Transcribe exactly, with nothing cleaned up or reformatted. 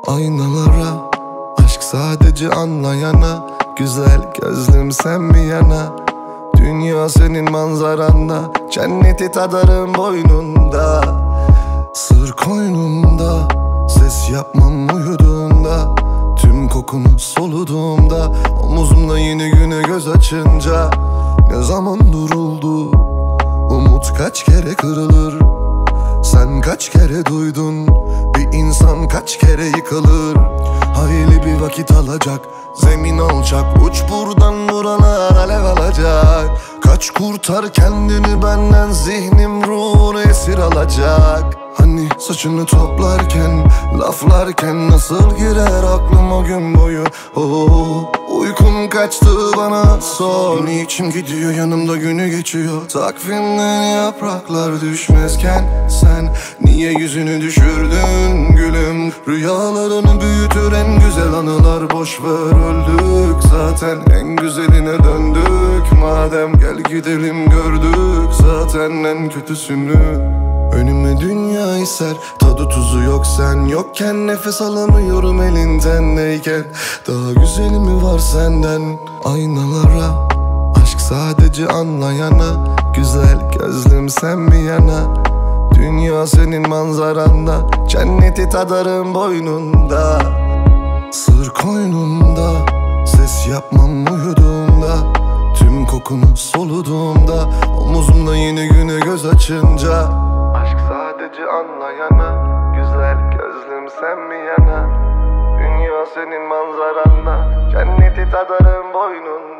Aynalara, aşk sadece anlayana, güzel gözlüm sen bir yana. Dünya senin manzaranda, cenneti tadarım boynunda. Sır koynumda, ses yapmam uyuduğunda. Tüm kokunu soluduğumda, omuzumda yeni güne göz açınca. Ne zaman duruldu, umut kaç kere kırılır. Sen kaç kere duydun, bir insan kaç kere yıkılır. Hayli bir vakit alacak, zemin alacak, uç buradan buralar alev alacak. Kaç kurtar kendini benden, zihnim ruhunu esir alacak. Hani saçını toplarken, laflarken nasıl girer aklım o gün boyu. Oh, uykum kaçtı bana sor. Niçin gidiyor yanımda günü geçiyor. Takvimden yapraklar düşmezken sen niye yüzünü düşürdün gülüm. Rüyalarını büyütür en güzel anılar, boş ver öldük zaten en güzeline döndük. Madem gel gidelim, gördük zaten en kötüsünü. Önüme dünya iser, tadı tuzu yok sen yokken. Nefes alamıyorum elinden neyken. Daha güzeli mi var senden? Aynalara, aşk sadece anlayana, güzel gözlüm sen bir yana. Dünya senin manzaranda, cenneti tadarım boynunda. Sır koynumda, ses yapmam uyuduğumda. Tüm kokunu soluduğumda, omuzumda yeni güne göz açınca. Aşk sadece anlayana, güzel gözlüm sen mi yana. Dünya senin manzaranda, cenneti tadarım boynunda.